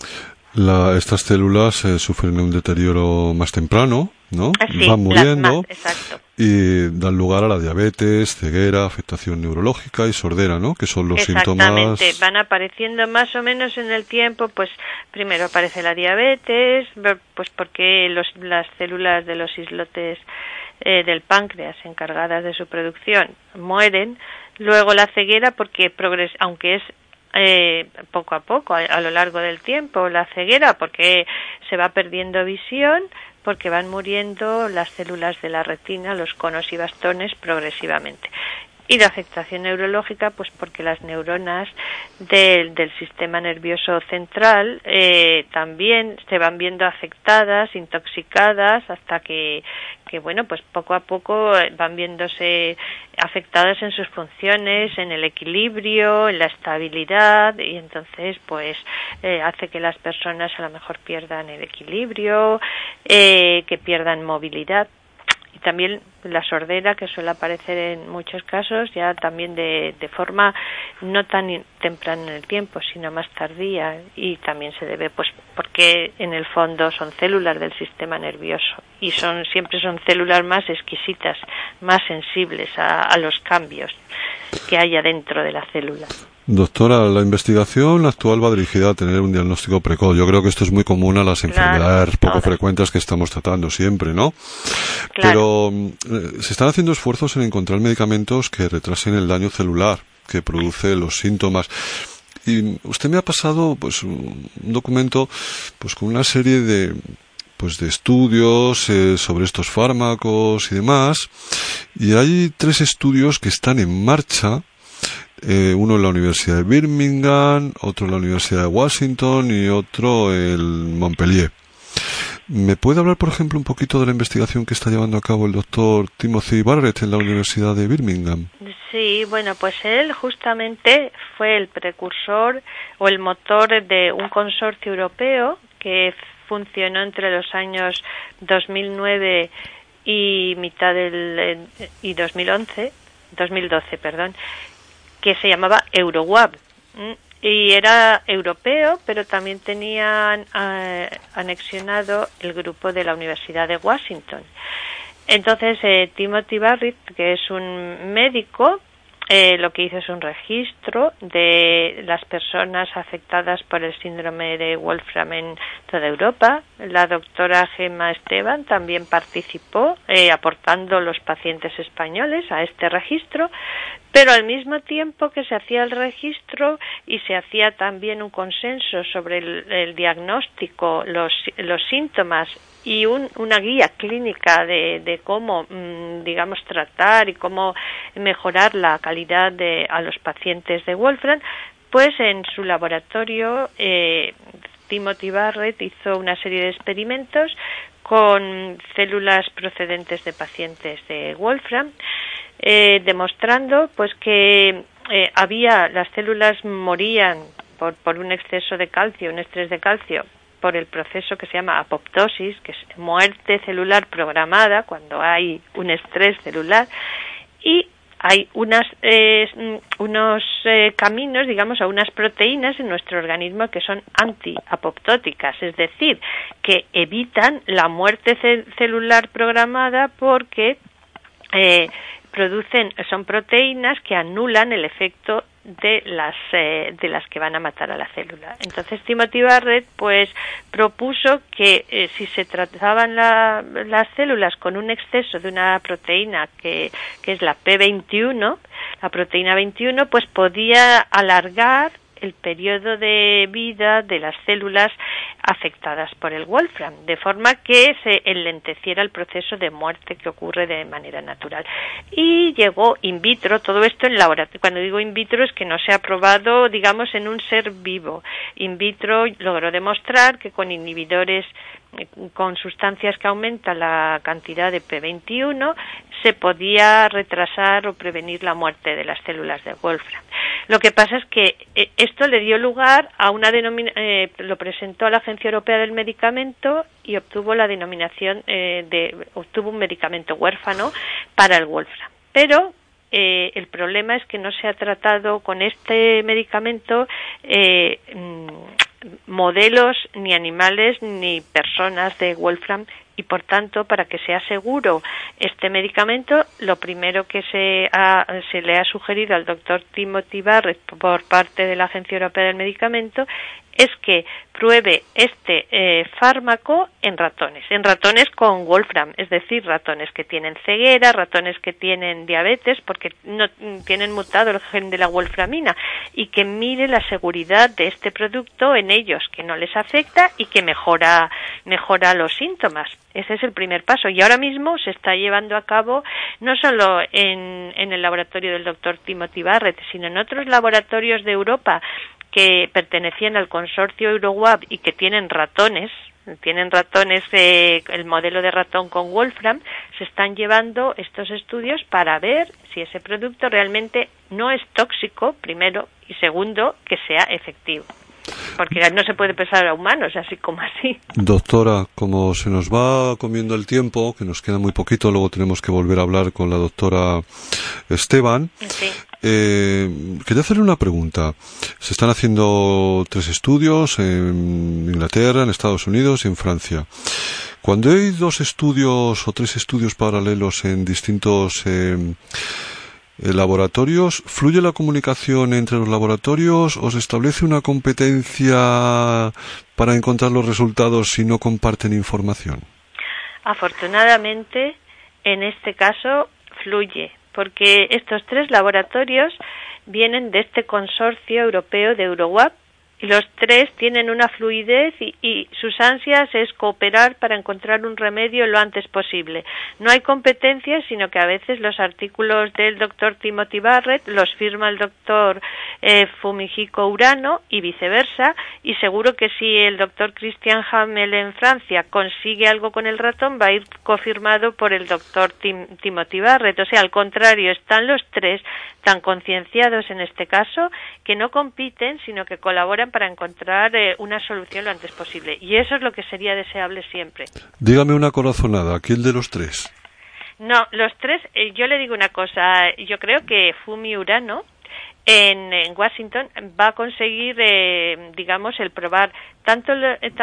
Estas células sufren un deterioro más temprano, ¿no? Sí, van muriendo exacto. Y dan lugar a la diabetes, ceguera, afectación neurológica y sordera, ¿no? Que son los síntomas. Exactamente, van apareciendo más o menos en el tiempo, pues primero aparece la diabetes, pues porque las células de los islotes del páncreas encargadas de su producción mueren, luego la ceguera, porque aunque es poco a poco, a lo largo del tiempo, la ceguera, porque se va perdiendo visión, porque van muriendo las células de la retina, los conos y bastones progresivamente. Y la afectación neurológica, pues porque las neuronas del sistema nervioso central también se van viendo afectadas, intoxicadas, hasta que bueno, pues poco a poco van viéndose afectadas en sus funciones, en el equilibrio, en la estabilidad, y entonces pues hace que las personas a lo mejor pierdan el equilibrio, que pierdan movilidad. Y también la sordera, que suele aparecer en muchos casos ya también de forma no tan temprana en el tiempo, sino más tardía, y también se debe pues porque en el fondo son células del sistema nervioso y siempre son células más exquisitas, más sensibles a los cambios que haya dentro de la célula. Doctora, la investigación actual va dirigida a tener un diagnóstico precoz. Yo creo que esto es muy común a las enfermedades poco frecuentes que estamos tratando siempre, ¿no? Claro. Pero se están haciendo esfuerzos en encontrar medicamentos que retrasen el daño celular que produce los síntomas. Y usted me ha pasado pues un documento pues con una serie de estudios sobre estos fármacos y demás. Y hay 3 estudios que están en marcha. Uno en la Universidad de Birmingham, otro en la Universidad de Washington y otro en Montpellier. ¿Me puede hablar, por ejemplo, un poquito de la investigación que está llevando a cabo el doctor Timothy Barrett en la Universidad de Birmingham? Sí, bueno, pues él justamente fue el precursor o el motor de un consorcio europeo que funcionó entre los años 2009 y 2012, que se llamaba EuroWAB, y era europeo, pero también tenían anexionado el grupo de la Universidad de Washington. Entonces, Timothy Barrett, que es un médico, lo que hizo es un registro de las personas afectadas por el síndrome de Wolfram en toda Europa. La doctora Gemma Esteban también participó aportando los pacientes españoles a este registro, pero al mismo tiempo que se hacía el registro y se hacía también un consenso sobre el diagnóstico, los síntomas y una guía clínica de cómo, digamos, tratar y cómo mejorar la calidad a los pacientes de Wolfram, pues en su laboratorio Timothy Barrett hizo una serie de experimentos con células procedentes de pacientes de Wolfram, demostrando pues que las células morían por un exceso de calcio, un estrés de calcio, por el proceso que se llama apoptosis, que es muerte celular programada cuando hay un estrés celular, y hay unos caminos, digamos, a unas proteínas en nuestro organismo que son antiapoptóticas, es decir, que evitan la muerte celular programada porque son proteínas que anulan el efecto de las que van a matar a la célula. Entonces Timothy Barrett pues propuso que si se trataban las células con un exceso de una proteína que es la P21, la proteína 21, pues podía alargar el periodo de vida de las células afectadas por el Wolfram, de forma que se enlenteciera el proceso de muerte que ocurre de manera natural. Y llegó in vitro, todo esto en laboratorio. Cuando digo in vitro es que no se ha probado, digamos, en un ser vivo. In vitro logró demostrar que con inhibidores, con sustancias que aumentan la cantidad de P21, se podía retrasar o prevenir la muerte de las células de Wolfram. Lo que pasa es que esto le dio lugar a una lo presentó a la Agencia Europea del Medicamento y obtuvo la denominación obtuvo un medicamento huérfano para el Wolfram. Pero el problema es que no se ha tratado con este medicamento modelos ni animales ni personas de Wolfram, y por tanto, para que sea seguro este medicamento, lo primero que se le ha sugerido al doctor Timothy Barrett por parte de la Agencia Europea del Medicamento es que pruebe este fármaco en ratones con Wolfram, es decir, ratones que tienen ceguera, ratones que tienen diabetes porque no tienen mutado el gen de la wolframina, y que mire la seguridad de este producto en ellos, que no les afecta y que mejora los síntomas. Ese es el primer paso, y ahora mismo se está llevando a cabo no solo en el laboratorio del doctor Timothy Barrett, sino en otros laboratorios de Europa que pertenecían al consorcio EuroWAP y que tienen ratones, el modelo de ratón con Wolfram. Se están llevando estos estudios para ver si ese producto realmente no es tóxico, primero, y segundo, que sea efectivo. Porque no se puede pesar a humanos, así como así. Doctora, como se nos va comiendo el tiempo, que nos queda muy poquito, luego tenemos que volver a hablar con la doctora Esteban. Sí. Quería hacerle una pregunta. Se están haciendo 3 estudios en Inglaterra, en Estados Unidos y en Francia. Cuando hay 2 estudios o 3 estudios paralelos en distintos laboratorios, ¿fluye la comunicación entre los laboratorios o se establece una competencia para encontrar los resultados si no comparten información? Afortunadamente, en este caso fluye, porque estos 3 laboratorios vienen de este consorcio europeo de EuroWAP, y los 3 tienen una fluidez y sus ansias es cooperar para encontrar un remedio lo antes posible. No hay competencia, sino que a veces los artículos del doctor Timothy Barrett los firma el doctor Fumihiko Urano y viceversa, y seguro que si el doctor Christian Hamel en Francia consigue algo con el ratón, va a ir cofirmado por el doctor Timothy Barrett. O sea, al contrario, están los 3 tan concienciados en este caso que no compiten, sino que colaboran para encontrar una solución lo antes posible. Y eso es lo que sería deseable siempre. Dígame una corazonada, ¿quién de los 3? No, los 3, yo le digo una cosa, yo creo que Fumi Urano en Washington va a conseguir, digamos, el probar tanto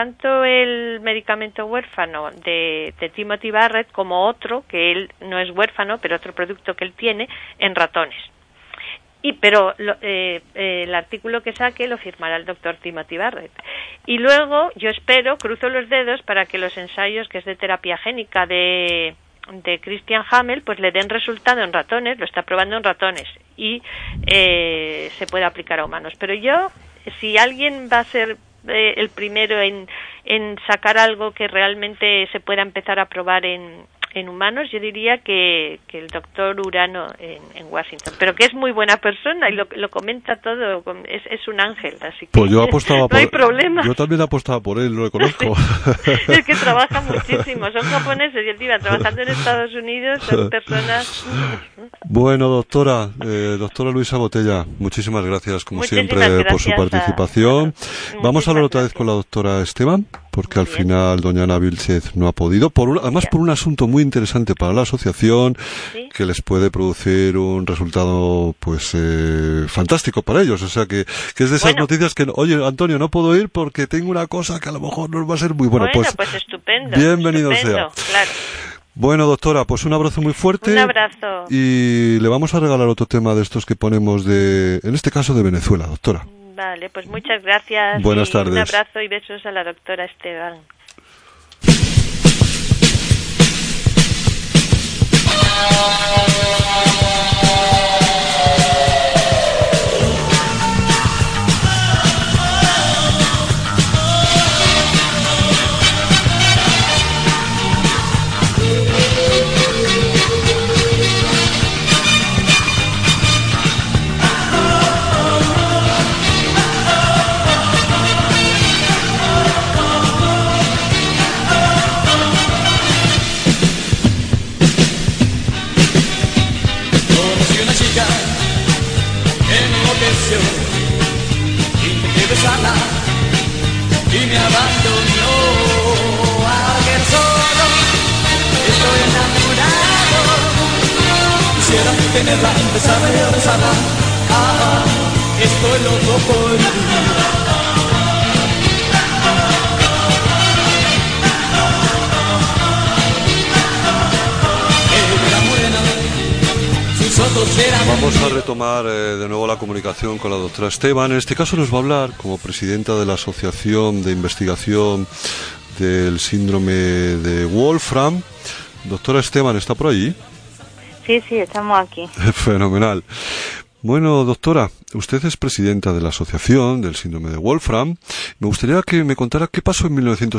el medicamento huérfano de Timothy Barrett como otro, que él no es huérfano, pero otro producto que él tiene, en ratones. Pero el artículo que saque lo firmará el doctor Timothy Barrett. Y luego yo cruzo los dedos para que los ensayos, que es de terapia génica de Christian Hamel, pues le den resultado en ratones, lo está probando en ratones, y se puede aplicar a humanos. Pero si alguien va a ser el primero en sacar algo que realmente se pueda empezar a probar en humanos, yo diría que el doctor Urano en Washington, pero que es muy buena persona y lo comenta todo, es un ángel, así que pues yo apostaba no hay problema. Yo también apostaba por él, lo conozco. Es que trabaja muchísimo, son japoneses y encima trabajando en Estados Unidos, son personas. Bueno, doctora Luisa Botella, muchísimas gracias como siempre por su participación. Vamos a hablar otra vez con la doctora Esteban, porque al final doña Ana Vilchez no ha podido, además por un asunto muy interesante para la asociación, ¿sí?, que les puede producir un resultado pues fantástico para ellos. O sea que es de esas noticias que, oye, Antonio, no puedo ir porque tengo una cosa que a lo mejor no va a ser muy buena. Pues estupendo. Bienvenido sea. Claro. Bueno, doctora, pues un abrazo muy fuerte. Un abrazo. Y le vamos a regalar otro tema de estos que ponemos en este caso de Venezuela, doctora. Vale, pues muchas gracias. Buenas tardes. Un abrazo y besos a la doctora Esteban. Y me abandonó. Ahora solo estoy enamorado. Quisiera tenerla, besarla y abrazarla. Estoy loco por ti. Vamos a retomar de nuevo la comunicación con la doctora Esteban. En este caso nos va a hablar como presidenta de la Asociación de Investigación del Síndrome de Wolfram. Doctora Esteban, ¿está por allí? Sí, estamos aquí. Fenomenal. Bueno, doctora, usted es presidenta de la Asociación del Síndrome de Wolfram. Me gustaría que me contara qué pasó en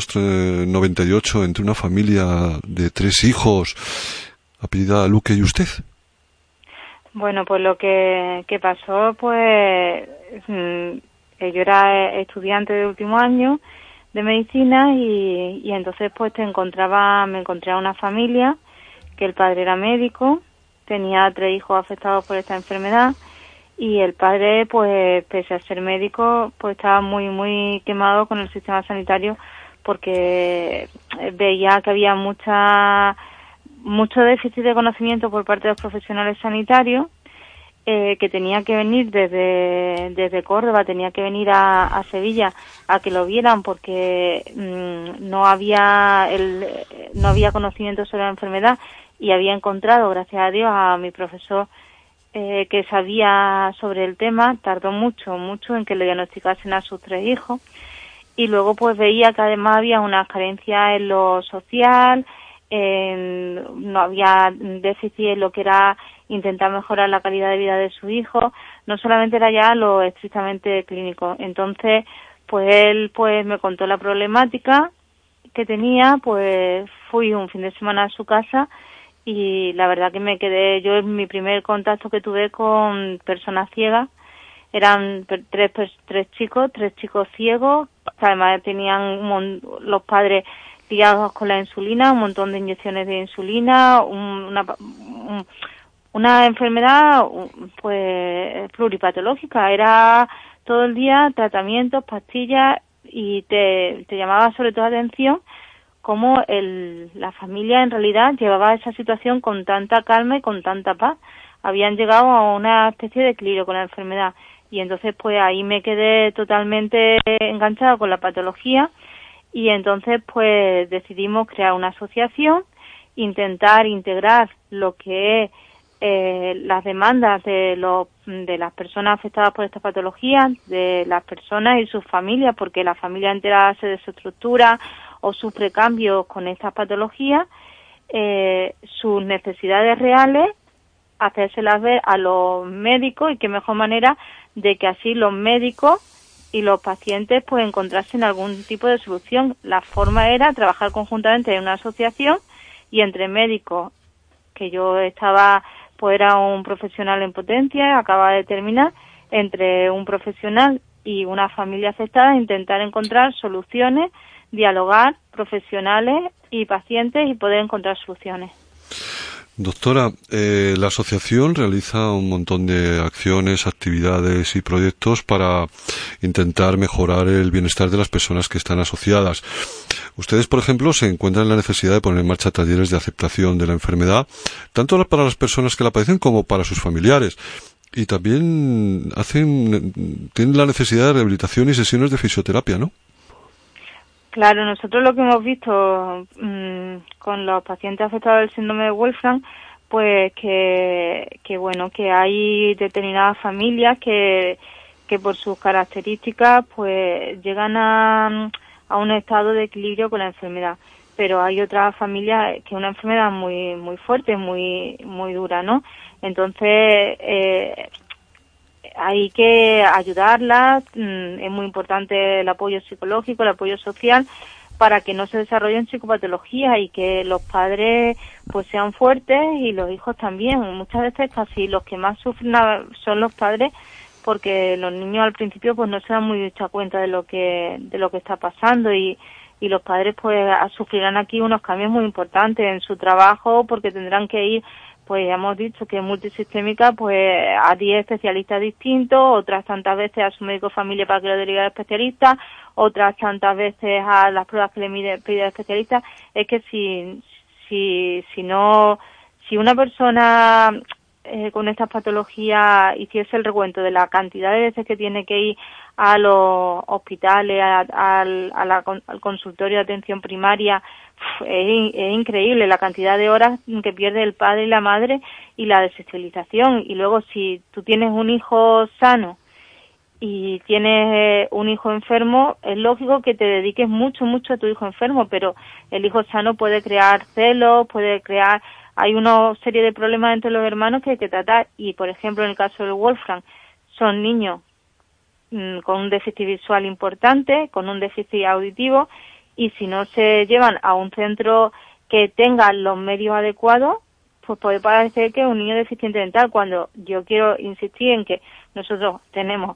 1998 entre una familia de 3 hijos, apellidada Luque, y usted. Bueno, pues lo que pasó, pues yo era estudiante de último año de medicina y entonces pues me encontré a una familia que el padre era médico, tenía 3 hijos afectados por esta enfermedad y el padre, pues pese a ser médico, pues estaba muy quemado con el sistema sanitario porque veía que había mucho déficit de conocimiento por parte de los profesionales sanitarios, que tenía que venir desde Córdoba, tenía que venir a Sevilla a que lo vieran porque no había conocimiento sobre la enfermedad y había encontrado, gracias a Dios, a mi profesor que sabía sobre el tema. Tardó mucho en que le diagnosticasen a sus 3 hijos y luego pues veía que además había una carencia en lo social, no había déficit en lo que era intentar mejorar la calidad de vida de su hijo, no solamente era ya lo estrictamente clínico. Entonces, pues él pues me contó la problemática que tenía, pues fui un fin de semana a su casa y la verdad que me quedé, yo en mi primer contacto que tuve con personas ciegas, eran 3 chicos ciegos, que además tenían los padres ligados con la insulina, un montón de inyecciones de insulina, una enfermedad pues pluripatológica, era todo el día tratamientos, pastillas y te llamaba sobre todo la atención cómo la familia en realidad llevaba esa situación con tanta calma y con tanta paz. Habían llegado a una especie de equilibrio con la enfermedad y entonces pues ahí me quedé totalmente enganchada con la patología y entonces pues decidimos crear una asociación, intentar integrar lo que es las demandas de las personas afectadas por esta patología, de las personas y sus familias, porque la familia entera se desestructura o sufre cambios con estas patologías, sus necesidades reales, hacérselas ver a los médicos y qué mejor manera de que así los médicos y los pacientes pues encontrasen algún tipo de solución. La forma era trabajar conjuntamente en una asociación y entre médicos, que yo estaba, pues era un profesional en potencia, acababa de terminar, entre un profesional y una familia afectada, intentar encontrar soluciones, dialogar, profesionales y pacientes y poder encontrar soluciones. Doctora, la asociación realiza un montón de acciones, actividades y proyectos para intentar mejorar el bienestar de las personas que están asociadas. Ustedes, por ejemplo, se encuentran en la necesidad de poner en marcha talleres de aceptación de la enfermedad, tanto para las personas que la padecen como para sus familiares. Y también tienen la necesidad de rehabilitación y sesiones de fisioterapia, ¿no? Claro, nosotros lo que hemos visto con los pacientes afectados del síndrome de Wolfram, pues que bueno, que hay determinadas familias que por sus características pues llegan a un estado de equilibrio con la enfermedad, pero hay otras familias que es una enfermedad muy muy fuerte, muy muy dura, ¿no? Entonces hay que ayudarlas, es muy importante el apoyo psicológico, el apoyo social, para que no se desarrollen psicopatologías y que los padres pues sean fuertes y los hijos también. Muchas veces casi los que más sufren son los padres, porque los niños al principio pues no se dan muy mucha cuenta de lo que está pasando y los padres pues sufrirán aquí unos cambios muy importantes en su trabajo, porque tendrán que ir, pues ya hemos dicho que es multisistémica, pues a 10 especialistas distintos, otras tantas veces a su médico de familia para que lo derive al especialista, otras tantas veces a las pruebas que le pide el especialista. Es que si una persona con estas patologías hiciese el recuento de la cantidad de veces que tiene que ir a los hospitales, al consultorio de atención primaria, es increíble la cantidad de horas que pierde el padre y la madre, y la desestabilización. Y luego, si tú tienes un hijo sano y tienes un hijo enfermo, es lógico que te dediques mucho a tu hijo enfermo, pero el hijo sano puede crear celos, hay una serie de problemas entre los hermanos que hay que tratar. Y, por ejemplo, en el caso del Wolfram, son niños con un déficit visual importante, con un déficit auditivo, y si no se llevan a un centro que tenga los medios adecuados, pues puede parecer que es un niño deficiente mental, cuando yo quiero insistir en que nosotros tenemos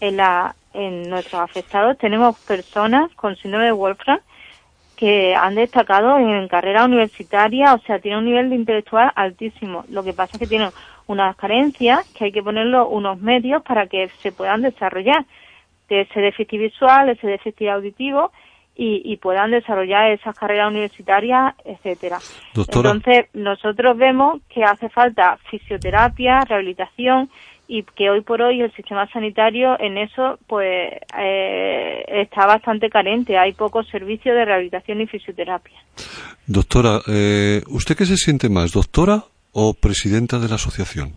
en nuestros afectados, tenemos personas con síndrome de Wolfram que han destacado en carrera universitaria, o sea, tienen un nivel de intelectual altísimo. Lo que pasa es que tienen unas carencias que hay que ponerle unos medios para que se puedan desarrollar de ese déficit visual, ese déficit auditivo, y puedan desarrollar esas carreras universitarias, etcétera. Doctora. Entonces, nosotros vemos que hace falta fisioterapia, rehabilitación, y que hoy por hoy el sistema sanitario en eso pues está bastante carente. Hay pocos servicios de rehabilitación y fisioterapia. Doctora, ¿usted qué se siente más, doctora o presidenta de la asociación?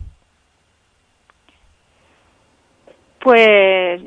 Pues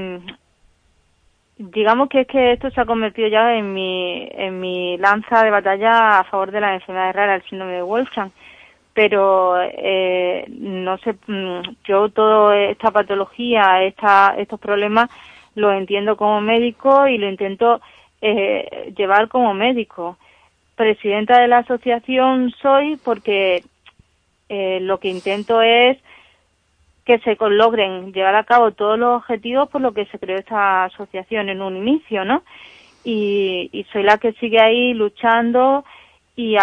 digamos que es que esto se ha convertido ya en mi lanza de batalla a favor de las enfermedades raras, el síndrome de Wolfram. Pero no sé, yo toda esta patología, estos problemas los entiendo como médico y lo intento llevar como médico. Presidenta de la asociación soy porque lo que intento es que se logren llevar a cabo todos los objetivos por lo que se creó esta asociación en un inicio, ¿no? Y soy la que sigue ahí luchando y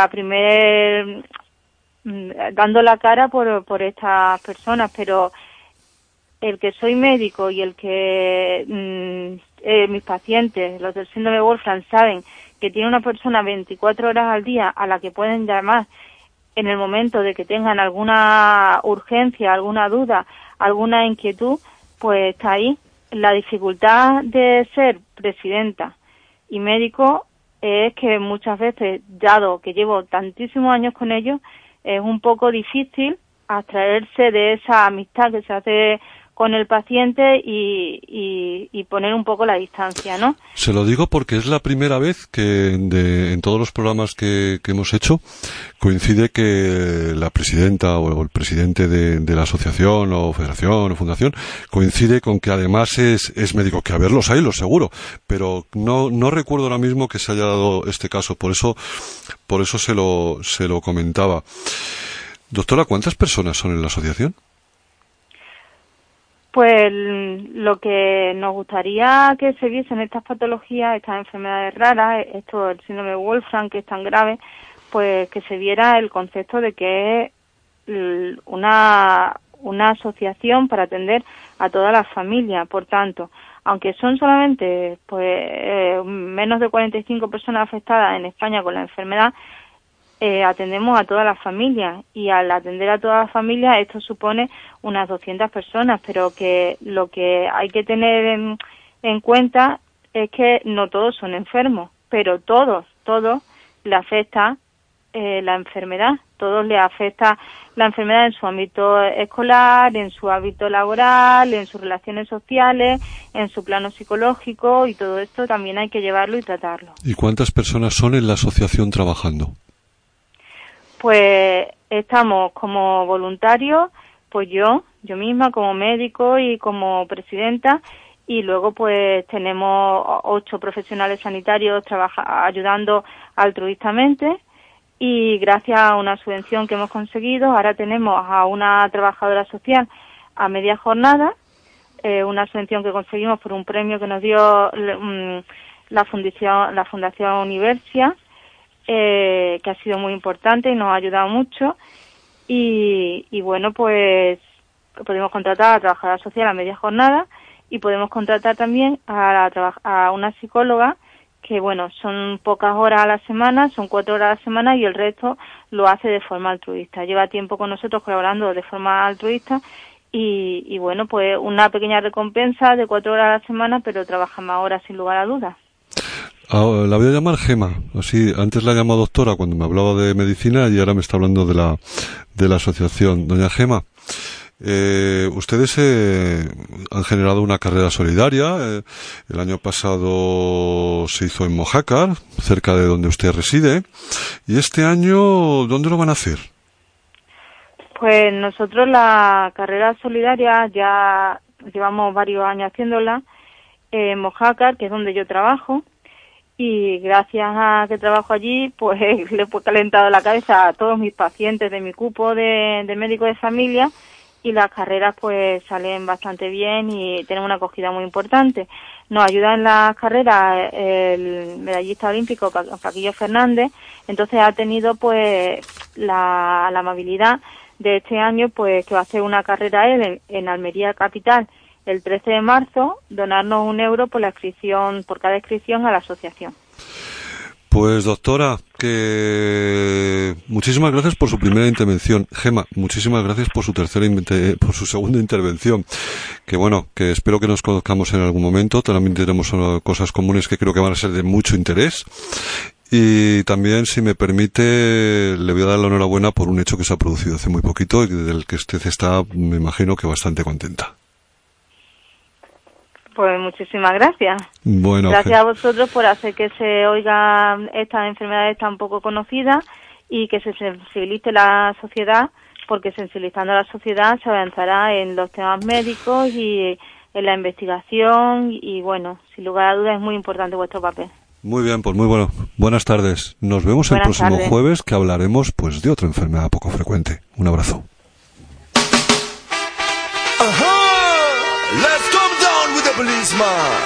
dando la cara por estas personas, pero el que soy médico y el que mis pacientes, los del síndrome de Wolfram, saben que tiene una persona 24 horas al día a la que pueden llamar en el momento de que tengan alguna urgencia, alguna duda, alguna inquietud, pues está ahí. La dificultad de ser presidenta y médico es que muchas veces, dado que llevo tantísimos años con ellos, es un poco difícil abstraerse de esa amistad que se hace con el paciente y poner un poco la distancia, ¿no? Se lo digo porque es la primera vez que en todos los programas que hemos hecho coincide que la presidenta o el presidente de la asociación o federación o fundación coincide con que además es médico, que a ver, los hay, los seguro, pero no recuerdo ahora mismo que se haya dado este caso, por eso se lo comentaba. Doctora, ¿cuántas personas son en la asociación? Pues lo que nos gustaría que se viesen estas patologías, estas enfermedades raras, el síndrome de Wolfram, que es tan grave, pues que se viera el concepto de que es una asociación para atender a toda la familia. Por tanto, aunque son solamente menos de 45 personas afectadas en España con la enfermedad, atendemos a toda la familia, y al atender a toda la familia esto supone unas 200 personas, pero que lo que hay que tener en cuenta es que no todos son enfermos, pero todos le afecta la enfermedad. Todos le afecta la enfermedad en su ámbito escolar, en su ámbito laboral, en sus relaciones sociales, en su plano psicológico, y todo esto también hay que llevarlo y tratarlo. ¿Y cuántas personas son en la asociación trabajando? Pues estamos como voluntarios, pues yo misma como médico y como presidenta, y luego pues tenemos 8 profesionales sanitarios ayudando altruistamente. Y gracias a una subvención que hemos conseguido, ahora tenemos a una trabajadora social a media jornada, una subvención que conseguimos por un premio que nos dio la Fundación Universia, que ha sido muy importante y nos ha ayudado mucho. Y bueno, pues podemos contratar a la trabajadora social a media jornada y podemos contratar también a una psicóloga, que bueno, son pocas horas a la semana, son 4 horas a la semana, y el resto lo hace de forma altruista. Lleva tiempo con nosotros colaborando de forma altruista y bueno, pues una pequeña recompensa de 4 horas a la semana, pero trabaja más horas sin lugar a dudas. La voy a llamar Gema, así, antes la llamó doctora cuando me hablaba de medicina y ahora me está hablando de la asociación. Doña Gema, ustedes han generado una carrera solidaria. El año pasado se hizo en Mojácar, cerca de donde usted reside, y este año, ¿dónde lo van a hacer? Pues nosotros la carrera solidaria ya llevamos varios años haciéndola en Mojácar, que es donde yo trabajo, y gracias a que trabajo allí, pues le he calentado la cabeza a todos mis pacientes de mi cupo de médico de familia, y las carreras pues salen bastante bien y tienen una acogida muy importante. Nos ayuda en las carreras el medallista olímpico Paquillo Fernández, entonces ha tenido pues la amabilidad de este año, pues que va a hacer una carrera él en Almería Capital el 13 de marzo, donarnos €1 por cada inscripción a la asociación. Pues doctora, que muchísimas gracias por su primera intervención. Gema, muchísimas gracias por por su segunda intervención. Que bueno, que espero que nos conozcamos en algún momento. También tenemos cosas comunes que creo que van a ser de mucho interés. Y también, si me permite, le voy a dar la enhorabuena por un hecho que se ha producido hace muy poquito y del que usted está, me imagino, que bastante contenta. Pues muchísimas gracias. Bueno, gracias a vosotros por hacer que se oigan estas enfermedades tan poco conocidas y que se sensibilice la sociedad, porque sensibilizando a la sociedad se avanzará en los temas médicos y en la investigación y bueno, sin lugar a dudas es muy importante vuestro papel. Muy bien, pues muy bueno. Buenas tardes. Nos vemos el próximo jueves, que hablaremos pues de otra enfermedad poco frecuente. Un abrazo. Policeman.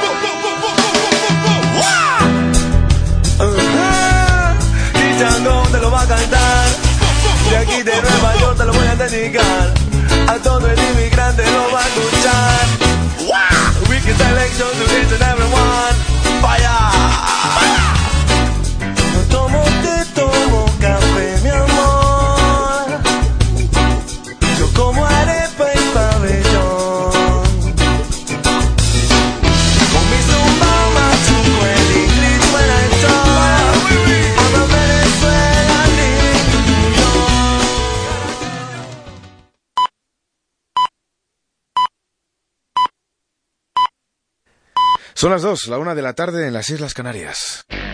Cristiano te lo va a cantar. De aquí de Nueva York te lo voy a dedicar. A todo el inmigrante lo va a escuchar. Wicked selection to each and everyone. Fire. Tomo café, mi amor. Yo como arepa y pabellón. Son las 2, la 1 de la tarde en las Islas Canarias.